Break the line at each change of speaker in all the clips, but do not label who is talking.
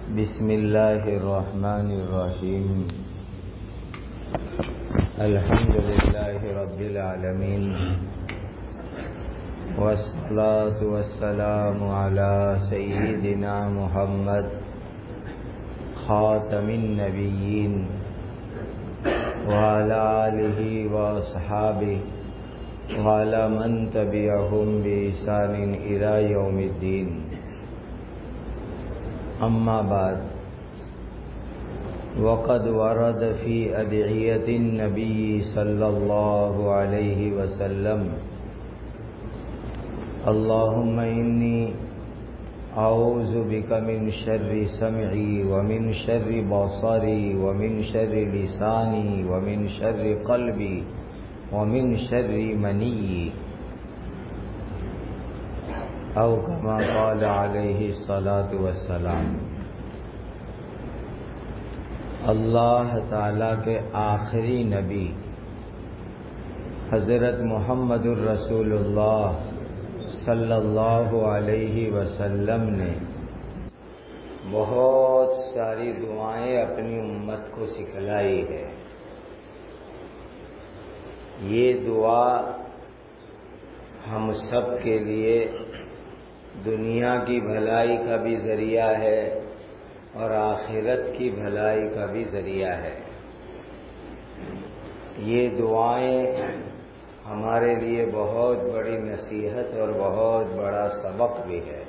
بسم اللہ الرحمن الرحیم الحمد للہ رب العالمین والصلاة والسلام علی سیدنا محمد خاتم النبیین وعلی آلہ واصحابہ وعلی من تبعہم بإحسان الی یوم الدین. اما بعد وقد ورد في أدعية النبي صلى الله عليه وسلم اللهم إني أعوذ بك من شر سمعي ومن شر بصري ومن شر لساني ومن شر قلبي ومن شر مني او كما قال علیہ الصلاۃ والسلام. اللہ تعالی کے آخری نبی حضرت محمد الرسول اللہ صلی اللہ علیہ وسلم نے بہت ساری دعائیں اپنی امت کو سکھلائی ہے. یہ دعا ہم سب کے لیے دنیا کی بھلائی کا بھی ذریعہ ہے اور آخرت کی بھلائی کا بھی ذریعہ ہے. یہ دعائیں ہمارے لیے بہت بڑی نصیحت اور بہت بڑا سبق بھی ہے.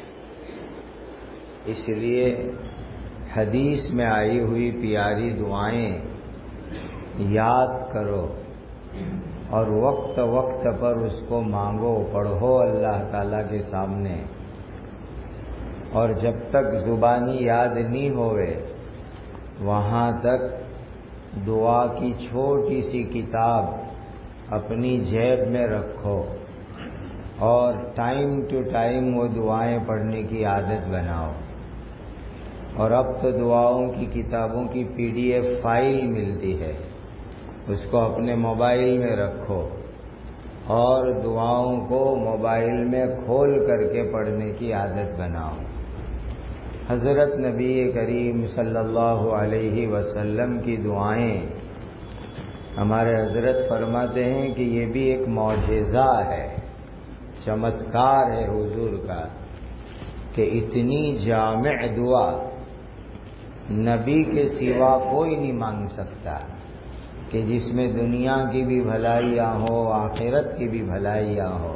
اس لیے حدیث میں آئی ہوئی پیاری دعائیں یاد کرو اور وقت وقت پر اس کو مانگو، پڑھو اللہ تعالیٰ کے سامنے. اور جب تک زبانی یاد نہیں ہوئے وہاں تک دعا کی چھوٹی سی کتاب اپنی جیب میں رکھو اور ٹائم ٹو ٹائم وہ دعائیں پڑھنے کی عادت بناؤ. اور اب تو دعاؤں کی کتابوں کی PDF فائل ملتی ہے، اس کو اپنے موبائل میں رکھو اور دعاؤں کو موبائل میں کھول کر کے پڑھنے کی عادت بناؤ. حضرت نبی کریم صلی اللہ علیہ وسلم کی دعائیں ہمارے حضرت فرماتے ہیں کہ یہ بھی ایک معجزہ ہے، چمتکار ہے حضور کا کہ اتنی جامع دعا نبی کے سوا کوئی نہیں مانگ سکتا کہ جس میں دنیا کی بھی بھلائیاں ہو، آخرت کی بھی بھلائیاں ہو.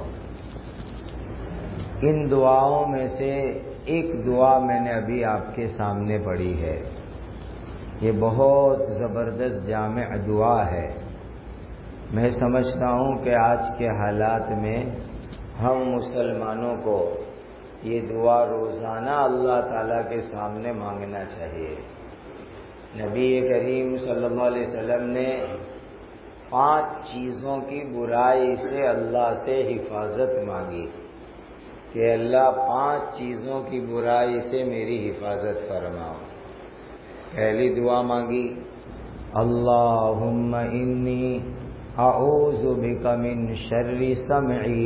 ان دعاؤں میں سے ایک دعا میں نے ابھی آپ کے سامنے پڑھی ہے. یہ بہت زبردست جامع دعا ہے. میں سمجھتا ہوں کہ آج کے حالات میں ہم مسلمانوں کو یہ دعا روزانہ اللہ تعالیٰ کے سامنے مانگنا چاہیے. نبی کریم صلی اللہ علیہ وسلم نے 5 چیزوں کی برائی سے اللہ سے حفاظت مانگی کہ اللہ 5 چیزوں کی برائی سے میری حفاظت فرماؤ. پہلی دعا مانگی اللہم انی اعوذ بک من شر سمعی.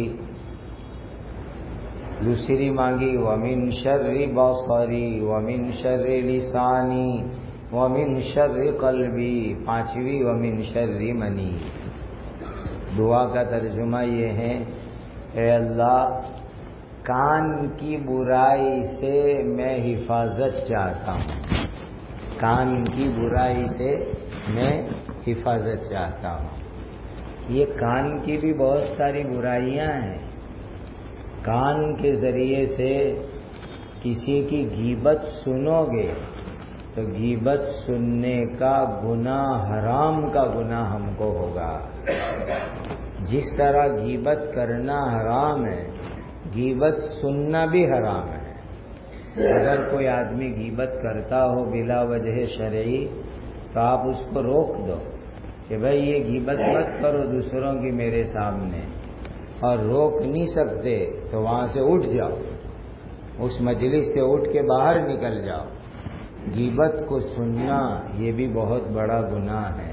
دوسری مانگی ومن شر بصری ومن شر لسانی ومن شر قلبی. پانچویں ومن شر منی. دعا کا ترجمہ یہ ہے اے اللہ کان کی برائی سے میں حفاظت چاہتا ہوں. کان کی برائی سے میں حفاظت چاہتا ہوں. یہ کان کی بھی بہت ساری برائیاں ہیں. کان کے ذریعے سے کسی کی غیبت سنو گے تو غیبت سننے کا گناہ حرام کا گناہ ہم کو ہوگا. جس طرح غیبت کرنا حرام ہے غیبت سننا بھی حرام ہے. اگر کوئی آدمی غیبت کرتا ہو بلا وجہ شرعی تو آپ اس کو روک دو کہ بھائی یہ غیبت مت کرو دوسروں کی میرے سامنے. اور روک نہیں سکتے تو وہاں سے اٹھ جاؤ، اس مجلس سے اٹھ کے باہر نکل جاؤ. غیبت کو سننا یہ بھی بہت بڑا گناہ ہے.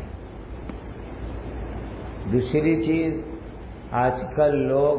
دوسری چیز آج کل لوگ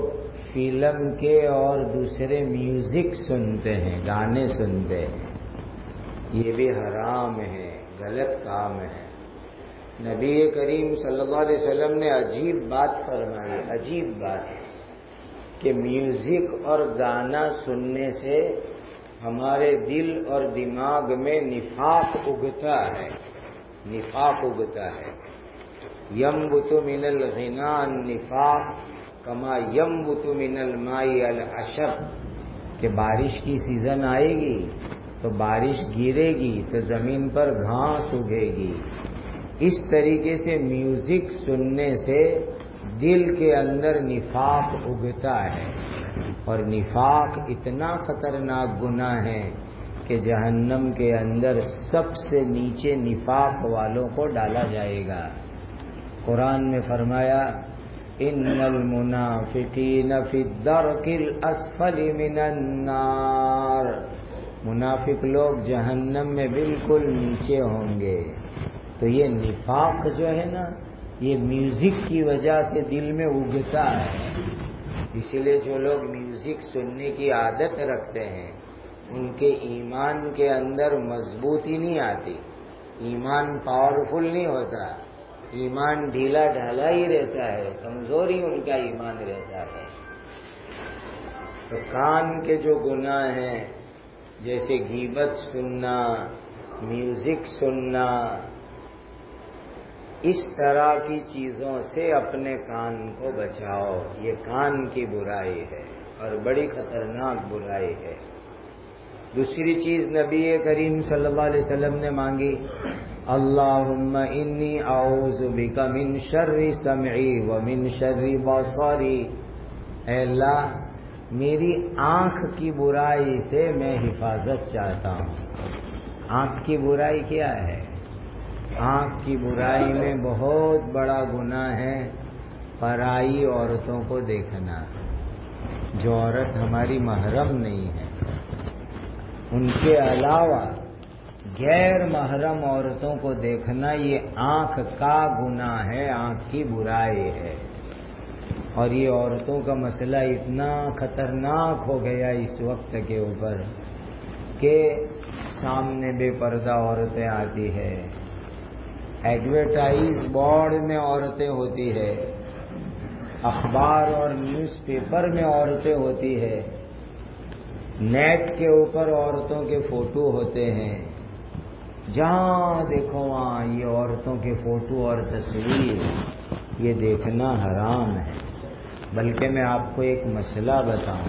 فلم کے اور دوسرے میوزک سنتے ہیں، گانے سنتے ہیں. یہ بھی حرام ہے، غلط کام ہے۔ نبی کریم صلی اللہ علیہ وسلم نے عجیب بات فرمائی، عجیب بات ہے کہ میوزک اور گانا سننے سے ہمارے دل اور دماغ میں نفاق اگتا ہے، نفاق اگتا ہے۔ ينبت من الغناء النفاق کما ينبت من الماء العشب، کہ بارش کی سیزن آئے گی تو بارش گرے گی تو زمین پر گھاس اگے گی، اس طریقے سے میوزک سننے سے دل کے اندر نفاق اگتا ہے، اور نفاق اتنا خطرناک گناہ ہے کہ جہنم کے اندر سب سے نیچے نفاق والوں کو ڈالا جائے گا۔ قرآن میں فرمایا ان المنافقین فی الدرک الاسفل من النار، منافق لوگ جہنم میں بالکل نیچے ہوں گے۔ تو یہ نفاق جو ہے نا، یہ میوزک کی وجہ سے دل میں اگتا ہے۔ اسی لیے جو لوگ میوزک سننے کی عادت رکھتے ہیں ان کے ایمان کے اندر مضبوطی نہیں آتی، ایمان پاورفل نہیں ہوتا، ایمان ڈھیلا ڈھالا ہی رہتا ہے، کمزوری ان کا ایمان رہتا ہے۔ تو کان کے جو گناہ ہیں جیسے غیبت سننا، میوزک سننا، اس طرح کی چیزوں سے اپنے کان کو بچاؤ، یہ کان کی برائی ہے اور بڑی خطرناک برائی ہے۔ دوسری چیز نبی کریم صلی اللہ علیہ وسلم نے مانگی، اللہم انی اعوذ بک من شر سمعی ومن شر بصری، اے اللہ میری آنکھ کی برائی سے میں حفاظت چاہتا ہوں۔ آنکھ کی برائی کیا ہے؟ آنکھ کی برائی میں بہت بڑا گناہ ہے پرائی عورتوں کو دیکھنا، جو عورت ہماری محرم نہیں ہے، ان کے علاوہ غیر محرم عورتوں کو دیکھنا یہ آنکھ کا گناہ ہے، آنکھ کی برائی ہے۔ اور یہ عورتوں کا مسئلہ اتنا خطرناک ہو گیا اس وقت کے اوپر کہ سامنے بے پردہ عورتیں آتی ہے، ایڈورٹائز بورڈ میں عورتیں ہوتی ہے، اخبار اور نیوز پیپر میں عورتیں ہوتی ہے، نیٹ کے اوپر عورتوں کے فوٹو ہوتے ہیں، جہاں دیکھو وہاں یہ عورتوں کے فوٹو اور تصویر، یہ دیکھنا حرام ہے۔ بلکہ میں آپ کو ایک مسئلہ بتاؤں،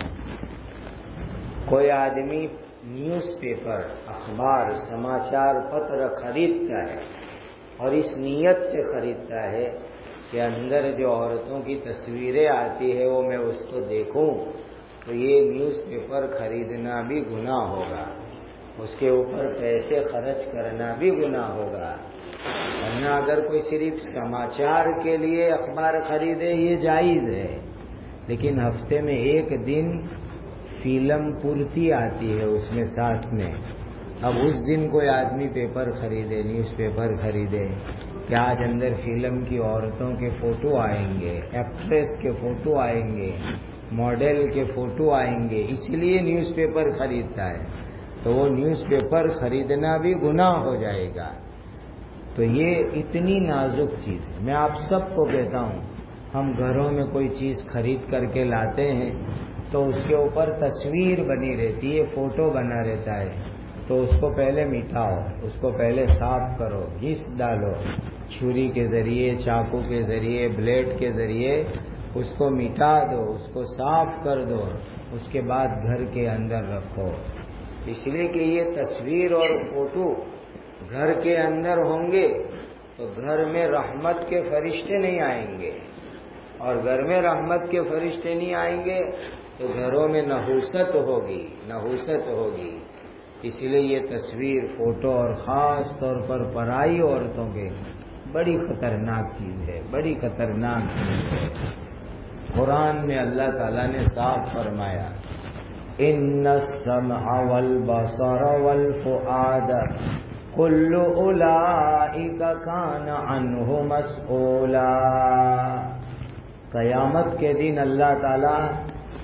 کوئی آدمی نیوز پیپر، اخبار، سماچار پتر خریدتا ہے اور اس نیت سے خریدتا ہے کہ اندر جو عورتوں کی تصویریں آتی ہے وہ میں اس کو دیکھوں، تو یہ نیوز پیپر خریدنا بھی گناہ ہوگا، اس کے اوپر پیسے خرچ کرنا بھی گناہ ہوگا۔ ورنہ اگر کوئی صرف سماچار کے لیے اخبار خریدے یہ جائز ہے، لیکن ہفتے میں ایک دن فلم پورتی آتی ہے اس میں ساتھ میں، اب اس دن کوئی آدمی پیپر خریدے، نیوز پیپر خریدے کہ آج اندر فلم کی عورتوں کے فوٹو آئیں گے، ایکٹریس کے فوٹو آئیں گے، ماڈل کے فوٹو آئیں گے، اس لیے نیوز پیپر خریدتا ہے، تو وہ نیوز پیپر خریدنا بھی گناہ ہو جائے گا۔ تو یہ اتنی نازک چیز ہے۔ میں آپ سب کو کہتا ہوں، ہم گھروں میں کوئی چیز خرید کر کے لاتے ہیں تو اس کے اوپر تصویر بنی رہتی ہے، فوٹو بنا رہتا ہے، تو اس کو پہلے مٹاؤ، اس کو پہلے صاف کرو، گھس ڈالو، چھری کے ذریعے، چاقو کے ذریعے، بلیڈ کے ذریعے اس کو مٹا دو، اس کو صاف کر دو، اس کے بعد گھر کے اندر رکھو۔ اس لیے کہ یہ تصویر اور فوٹو گھر کے اندر ہوں گے تو گھر میں رحمت کے فرشتے نہیں آئیں گے، اور گھر میں رحمت کے فرشتے نہیں آئیں گے تو گھروں میں نحوست ہوگی، نحوست ہوگی۔ اس لیے یہ تصویر، فوٹو اور خاص طور پر پرائی عورتوں کے بڑی خطرناک چیز ہے، بڑی خطرناک چیز ہے۔ قرآن میں اللہ تعالیٰ نے صاف فرمایا، ان السمع والبصر والفؤاد کل اولئک کان عنہ مسئولا۔ قیامت کے دن اللہ تعالیٰ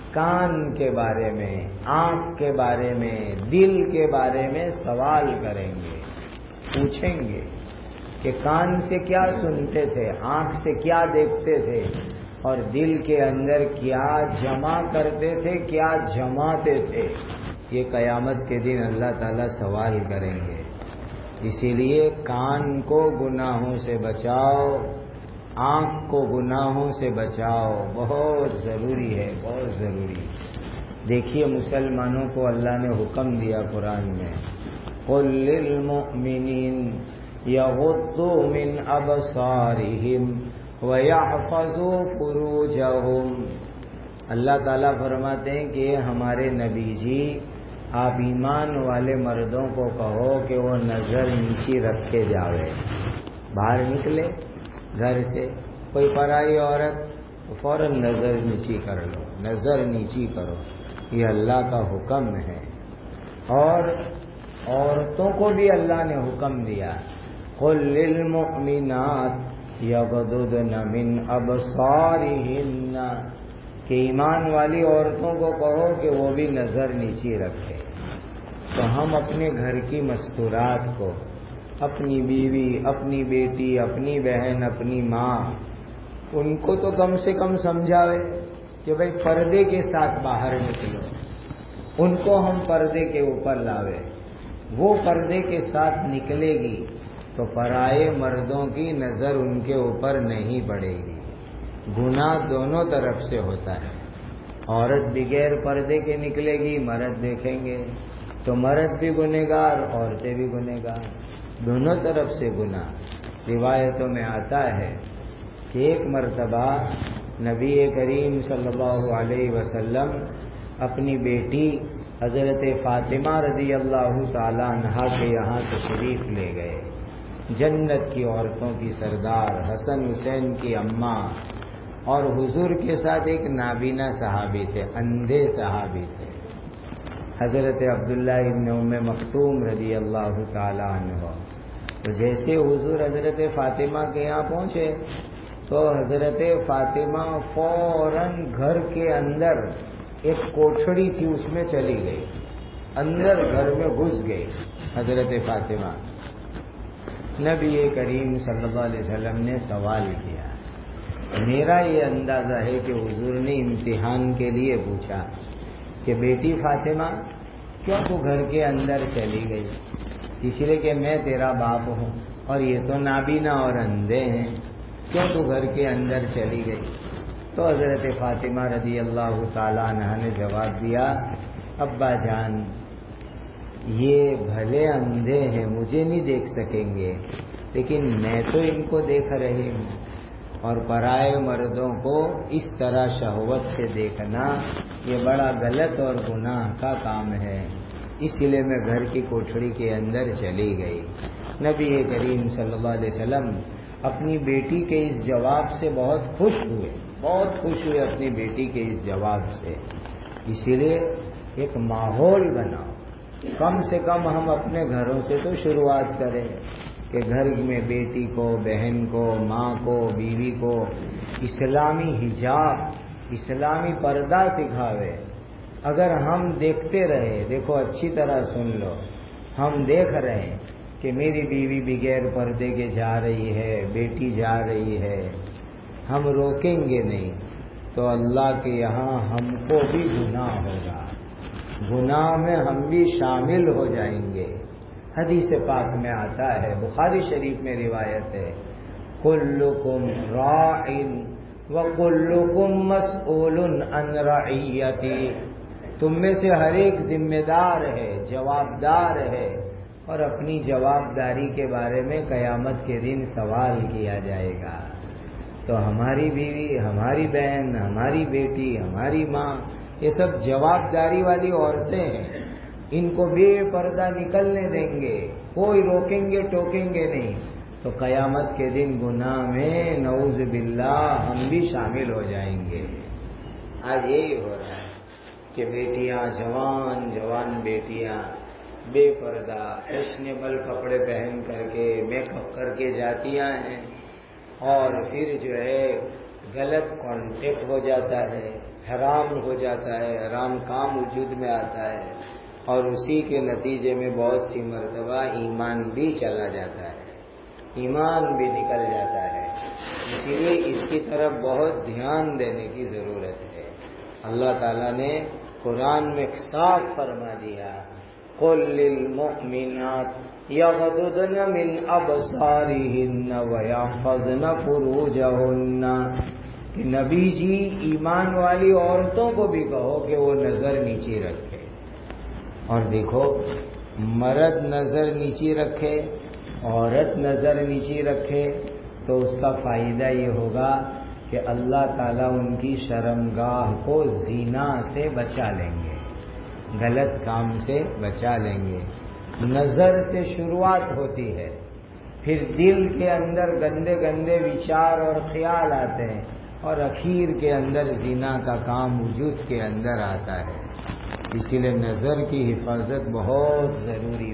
کان کے بارے میں، آنکھ کے بارے میں، دل کے بارے میں سوال کریں گے، پوچھیں گے کہ کان سے کیا سنتے تھے، آنکھ سے کیا دیکھتے تھے، اور دل کے اندر کیا جمع کرتے تھے، کیا جماتے تھے۔ یہ قیامت کے دن اللہ تعالیٰ سوال کریں گے۔ اسی لیے کان کو گناہوں سے بچاؤ، آنکھ کو گناہوں سے بچاؤ، بہت ضروری ہے، بہت ضروری۔ دیکھیے مسلمانوں کو اللہ نے حکم دیا قرآن میں، قُل لِّلْمُؤْمِنِينَ يَغُضُّوا مِنْ أَبْصَارِهِمْ وَيَحْفَظُوا فُرُوجَهُمْ۔ اللہ تعالیٰ فرماتے ہیں کہ ہمارے نبی جی، آپ ایمان والے مردوں کو کہو کہ وہ نظر نیچی رکھ کے جاوے۔ باہر نکلے گھر سے کوئی پرائی عورت تو فوراً نظر نیچی کر لو، نظر نیچی کرو، یہ اللہ کا حکم ہے۔ اور عورتوں کو بھی اللہ نے حکم دیا، قُل لِّلْمُؤْمِنَاتِ یغضضن من ابصارہن، کہ ایمان والی عورتوں کو کہو کہ وہ بھی نظر نیچی رکھے۔ تو ہم اپنے گھر کی مستورات کو، اپنی بیوی، اپنی بیٹی، اپنی بہن، اپنی ماں، ان کو تو کم سے کم سمجھاوے کہ بھئی پردے کے ساتھ باہر نکلو، ان کو ہم پردے کے اوپر لاوے۔ وہ پردے کے ساتھ نکلے گی تو پرائے مردوں کی نظر ان کے اوپر نہیں پڑے گی۔ گناہ دونوں طرف سے ہوتا ہے، عورت بغیر پردے کے نکلے گی، مرد دیکھیں گے تو مرد بھی گنہگار، عورتیں بھی گنہگار، دونوں طرف سے گناہ۔ روایتوں میں آتا ہے کہ ایک مرتبہ نبی کریم صلی اللہ علیہ وسلم اپنی بیٹی حضرت فاطمہ رضی اللہ تعالی عنہا کے یہاں تشریف لے گئے۔ جنت کی عورتوں کی سردار، حسن حسین کی اماں، اور حضور کے ساتھ ایک نابینا صحابی تھے، اندھے صحابی تھے، حضرت عبداللہ ابن ام مکتوم رضی اللہ تعالی عنہ۔ تو جیسے حضور حضرت فاطمہ کے یہاں پہنچے تو حضرت فاطمہ فوراً گھر کے اندر ایک کوٹھڑی تھی اس میں چلی گئی، اندر گھر میں گھس گئی حضرت فاطمہ۔ نبی کریم صلی اللہ علیہ وسلم نے سوال کیا، میرا یہ اندازہ ہے کہ حضور نے امتحان کے لیے پوچھا کہ بیٹی فاطمہ کیوں تو گھر کے اندر چلی گئی؟ اس لیے کہ میں تیرا باپ ہوں اور یہ تو نابینا اور اندھے ہیں، کیوں تو گھر کے اندر چلی گئی؟ تو حضرت فاطمہ رضی اللہ تعالیٰ عنہ نے جواب دیا، ابا جان یہ بھلے اندھے ہیں، مجھے نہیں دیکھ سکیں گے، لیکن میں تو ان کو دیکھ رہی ہوں، اور پرائے مردوں کو اس طرح شہوت سے دیکھنا یہ بڑا غلط اور گناہ کا کام ہے، اس لیے میں گھر کی کوٹھڑی کے اندر چلی گئی۔ نبی کریم صلی اللہ علیہ وسلم اپنی بیٹی کے اس جواب سے بہت خوش ہوئے، بہت خوش ہوئے اپنی بیٹی کے اس جواب سے۔ اسی لیے ایک ماحول بناؤ، کم سے کم ہم اپنے گھروں سے تو شروعات کریں کہ گھر میں بیٹی کو، بہن کو، ماں کو، بیوی کو اسلامی حجاب، اسلامی پردہ سکھاوے۔ اگر ہم دیکھتے رہے، دیکھو اچھی طرح سن لو، ہم دیکھ رہے ہیں کہ میری بیوی بغیر پردے کے جا رہی ہے، بیٹی جا رہی ہے، ہم روکیں گے نہیں تو اللہ کے یہاں ہم کو بھی گناہ ہوگا، گناہ میں ہم بھی شامل ہو جائیں گے۔ حدیث پاک میں آتا ہے، بخاری شریف میں روایت ہے، کلکم راع وکلکم مسئول عن رعیتی، تم میں سے ہر ایک ذمہ دار ہے، جوابدار ہے، اور اپنی جوابداری کے بارے میں قیامت کے دن سوال کیا جائے گا۔ تو ہماری بیوی، ہماری بہن، ہماری بیٹی، ہماری ماں، یہ سب جوابداری والی عورتیں ہیں، ان کو بے پردہ نکلنے دیں گے، کوئی روکیں گے ٹوکیں گے نہیں، تو قیامت کے دن گناہ میں نعوذ باللہ ہم بھی شامل ہو جائیں گے۔ آج یہی ہو رہا ہے کہ بیٹیاں، جوان بیٹیاں بے پردہ فیشنیبل کپڑے پہن کر کے، میک اپ کر کے جاتیاں ہیں، اور پھر جو ہے غلط کانٹیکٹ ہو جاتا ہے، حرام ہو جاتا ہے، حرام کام وجود میں آتا ہے، اور اسی کے نتیجے میں بہت سی مرتبہ ایمان بھی چلا جاتا ہے، ایمان بھی نکل جاتا ہے۔ اسی لیے اس کی طرف بہت دھیان دینے کی ضرورت ہے۔ اللہ تعالیٰ نے قرآن میں صاف فرما دیا، قُل لِّلْمُؤْمِنَاتِ يَغْضُضْنَ مِنْ أَبْصَارِهِنَّ وَيَحْفَظْنَ فُرُوجَهُنَّ، کہ نبی جی ایمان والی عورتوں کو بھی کہو کہ وہ نظر نیچی رکھے۔ اور دیکھو، مرد نظر نیچی رکھے، عورت نظر نیچی رکھے، تو اس کا فائدہ یہ ہوگا کہ اللہ تعالیٰ ان کی شرمگاہ کو زنا سے بچا لیں گے، غلط کام سے بچا لیں گے۔ نظر سے شروعات ہوتی ہے، پھر دل کے اندر گندے گندے وچار اور خیال آتے ہیں، اور اخیر کے اندر زنا کا کام وجود کے اندر آتا ہے۔ اسی لیے نظر کی حفاظت بہت ضروری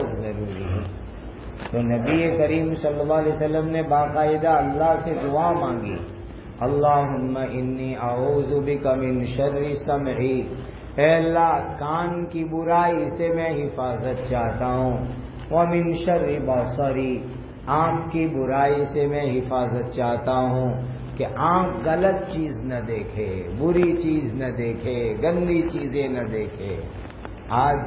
ہے۔ تو نبی کریم صلی اللہ علیہ وسلم نے باقاعدہ اللہ سے دعا مانگی، اللہم انی اعوذ بک من شر سمعی، اے اللہ کان کی برائی سے میں حفاظت چاہتا ہوں، ومن شر بصری، آنکھ کی برائی سے میں حفاظت چاہتا ہوں کہ آنکھ غلط چیز نہ دیکھے، بری چیز نہ دیکھے، گندی چیزیں نہ دیکھے۔ آج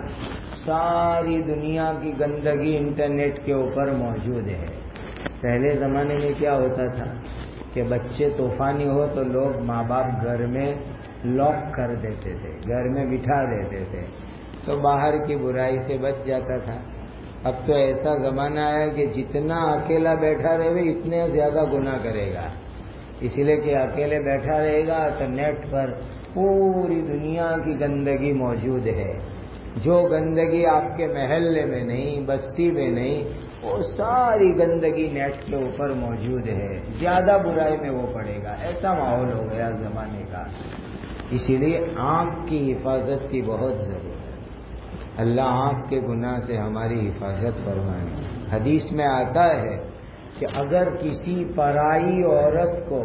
ساری دنیا کی گندگی انٹرنیٹ کے اوپر موجود ہے۔ پہلے زمانے میں کیا ہوتا تھا کہ بچے طوفانی ہو تو لوگ ماں باپ گھر میں لاک کر دیتے تھے، گھر میں بٹھا دیتے تھے، تو باہر کی برائی سے بچ جاتا تھا۔ اب تو ایسا زمانہ آیا کہ جتنا اکیلا بیٹھا رہے اتنے زیادہ گناہ کرے گا، اس لیے کہ اکیلے بیٹھا رہے گا تو نیٹ پر پوری دنیا کی گندگی موجود ہے۔ جو گندگی آپ کے محلے میں نہیں، بستی میں نہیں، وہ ساری گندگی نیٹ کے اوپر موجود ہے، زیادہ برائی میں وہ پڑے گا۔ ایسا ماحول ہو گیا زمانے کا۔ اسی لیے آنکھ کی حفاظت کی بہت ضرورت ہے۔ اللہ آنکھ کے گناہ سے ہماری حفاظت فرمائے۔ حدیث میں آتا ہے کہ اگر کسی پرائی عورت کو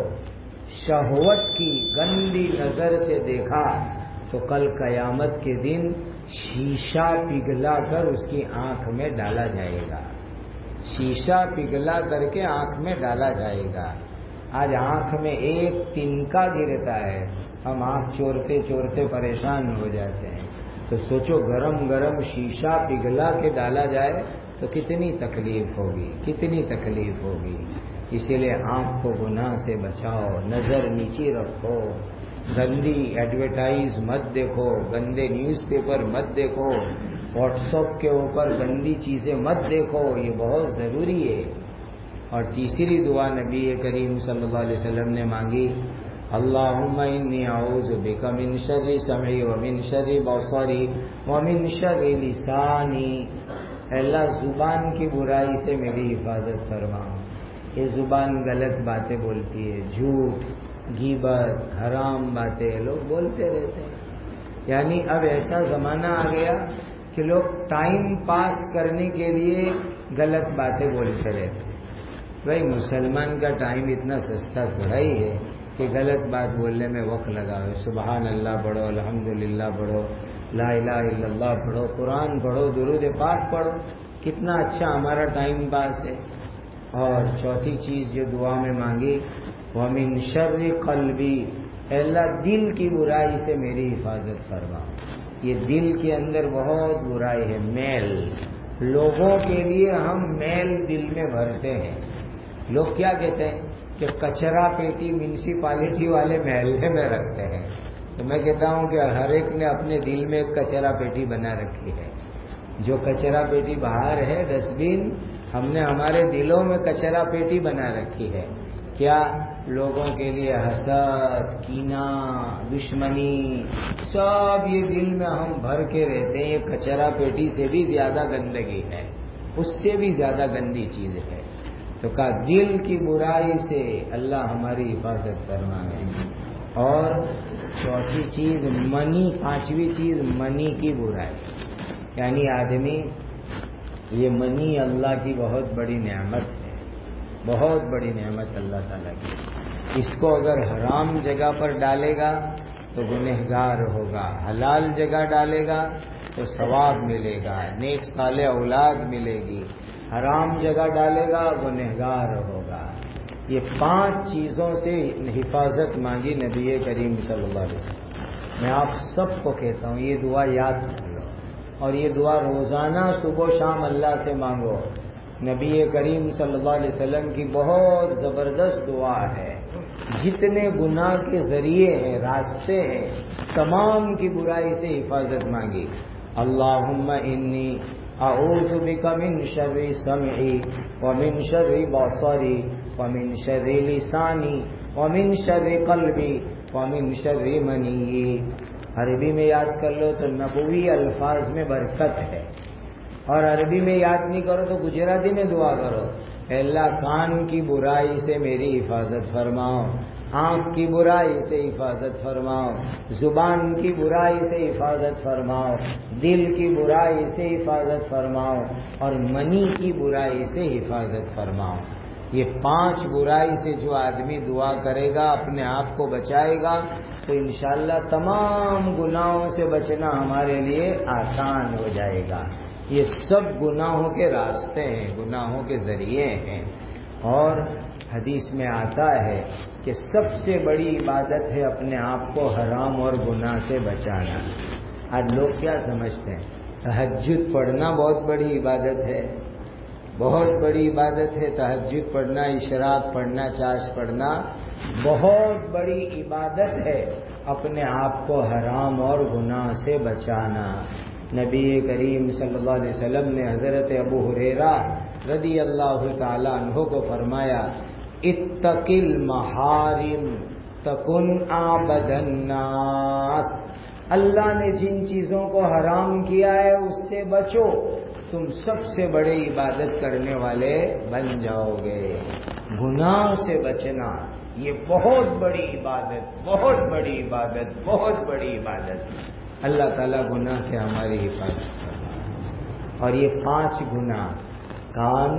شہوت کی گندی نظر سے دیکھا تو کل قیامت کے دن شیشہ پگھلا کر اس کی آنکھ میں ڈالا جائے گا، شیشہ پگھلا کر کے آنکھ میں ڈالا جائے گا۔ آج آنکھ میں ایک تنکا گرتا ہے، ہم آنکھ چورتے چورتے پریشان ہو جاتے ہیں، تو سوچو گرم گرم شیشہ پگھلا کے ڈالا جائے تو کتنی تکلیف ہوگی، کتنی تکلیف ہوگی۔ اسی لیے آنکھ کو گناہ سے بچاؤ، نظر نیچی رکھو، گندی ایڈورٹائز مت دیکھو، گندے نیوز پیپر مت دیکھو، واٹس ایپ کے اوپر گندی چیزیں مت دیکھو، یہ بہت ضروری ہے۔ اور تیسری دعا نبی کریم صلی اللہ علیہ وسلم نے مانگی، اللہم انی اعوذ بک من شر سمعی ومن شر بصری ومن شر لسانی، اللہ زبان کی برائی سے میری حفاظت فرما۔ یہ زبان غلط باتیں بولتی ہے، جھوٹ، غیبت، حرام باتیں لوگ بولتے رہتے ہیں۔ یعنی اب ایسا زمانہ آ گیا کہ لوگ ٹائم پاس کرنے کے لیے غلط باتیں بولتے رہتے ہیں۔ بھائی مسلمان کا ٹائم اتنا سستا تھوڑا ہی ہے کہ غلط بات بولنے میں وقت لگاؤ۔ سبحان اللہ پڑھو، الحمدللہ پڑھو، لا الہ الا اللہ پڑھو، قرآن پڑھو، درود پاک پڑھو، کتنا اچھا ہمارا ٹائم پاس ہے۔ اور چوتھی چیز جو دعا میں مانگی، وَمِن شَرِّ قَلْبِي، اے اللہ دل کی برائی سے میری حفاظت فرما۔ یہ دل کے اندر بہت برائی ہے، میل۔ لوگوں کے لیے ہم میل دل میں بھرتے ہیں۔ لوگ کیا کہتے ہیں کہ کچرا پیٹی میونسپلٹی والے محلے میں رکھتے ہیں، تو میں کہتا ہوں کہ ہر ایک نے اپنے دل میں ایک کچرا پیٹی بنا رکھی ہے۔ جو کچرا پیٹی باہر ہے ڈسٹ بن، ہم نے ہمارے دلوں میں کچرا پیٹی بنا رکھی ہے۔ کیا؟ لوگوں کے لیے حسد، کینہ، دشمنی، سب یہ دل میں ہم بھر کے رہتے ہیں۔ یہ کچرا پیٹی سے بھی زیادہ گندگی ہے، اس سے بھی زیادہ گندی چیز ہے۔ تو کہا دل کی برائی سے اللہ ہماری حفاظت فرمائے۔ اور چوتھی چیز منی، پانچویں چیز منی کی برائی، یعنی آدمی، یہ منی اللہ کی بہت بڑی نعمت ہے، بہت بڑی نعمت اللہ تعالیٰ کی۔ اس کو اگر حرام جگہ پر ڈالے گا تو گنہگار ہوگا، حلال جگہ ڈالے گا تو ثواب ملے گا، نیک صالح اولاد ملے گی، حرام جگہ ڈالے گا گنہگار ہوگا۔ یہ 5 چیزوں سے حفاظت مانگی نبی کریم صلی اللہ علیہ وسلم۔ میں آپ سب کو کہتا ہوں یہ دعا یاد کر لو، اور یہ دعا روزانہ صبح و شام اللہ سے مانگو۔ نبی کریم صلی اللہ علیہ وسلم کی بہت زبردست دعا ہے۔ جتنے گناہ کے ذریعے ہیں، راستے ہیں، تمام کی برائی سے حفاظت مانگی۔ اللہم انی اعوذ بک من شر سمعی ومن شر بصری ومن شر لسانی ومن شر قلبی ومن شر منی۔ عربی میں یاد کر لو تو نبوی الفاظ میں برکت ہے، اور عربی میں یاد نہیں کرو تو گجراتی میں دعا کرو، اے اللہ کان کی برائی سے میری حفاظت فرماؤ، آنکھ کی برائی سے حفاظت فرماؤ، زبان کی برائی سے حفاظت فرماؤ، دل کی برائی سے حفاظت فرماؤ، اور منی کی برائی سے حفاظت فرماؤ۔ یہ 5 برائی سے جو آدمی دعا کرے گا، اپنے آپ کو بچائے گا، تو انشاءاللہ تمام گناہوں سے بچنا ہمارے لیے آسان ہو جائے گا۔ یہ سب گناہوں کے راستے ہیں، گناہوں کے ذریعے ہیں۔ اور حدیث میں آتا ہے کہ سب سے بڑی عبادت ہے اپنے آپ کو حرام اور گناہ سے بچانا۔ آج لوگ کیا سمجھتے ہیں؟ تہجد پڑھنا بہت بڑی عبادت ہے، بہت بڑی عبادت ہے تہجد پڑھنا، اشراق پڑھنا، چاش پڑھنا، بہت بڑی عبادت ہے اپنے آپ کو حرام اور گناہ سے بچانا۔ نبی کریم صلی اللہ علیہ وسلم نے حضرت ابو ہریرہ رضی اللہ تعالی عنہ کو فرمایا، اتق المحارم تکن عبد الناس۔ اللہ نے جن چیزوں کو حرام کیا ہے اس سے بچو، تم سب سے بڑے عبادت کرنے والے بن جاؤ گے۔ گناہ سے بچنا یہ بہت بڑی عبادت، بہت بڑی عبادت، بہت بڑی عبادت۔ اللہ تعالیٰ گناہ سے ہماری حفاظت کرنا۔ اور یہ 5 گناہ، کان،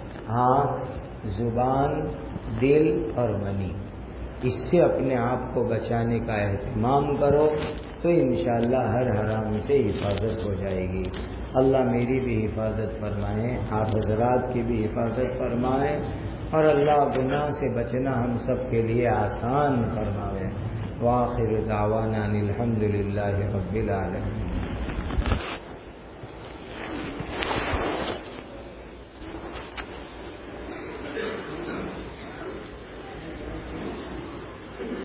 آنکھ، زبان، دل اور منی، اس سے اپنے آپ کو بچانے کا اہتمام کرو تو انشاءاللہ ہر حرام سے حفاظت ہو جائے گی۔ اللہ میری بھی حفاظت فرمائیں، آپ حضرات کی بھی حفاظت فرمائیں، اور اللہ گناہ سے بچنا ہم سب کے لیے آسان فرمائے۔ وآخر دعوانا الحمدللہ رب العالمین۔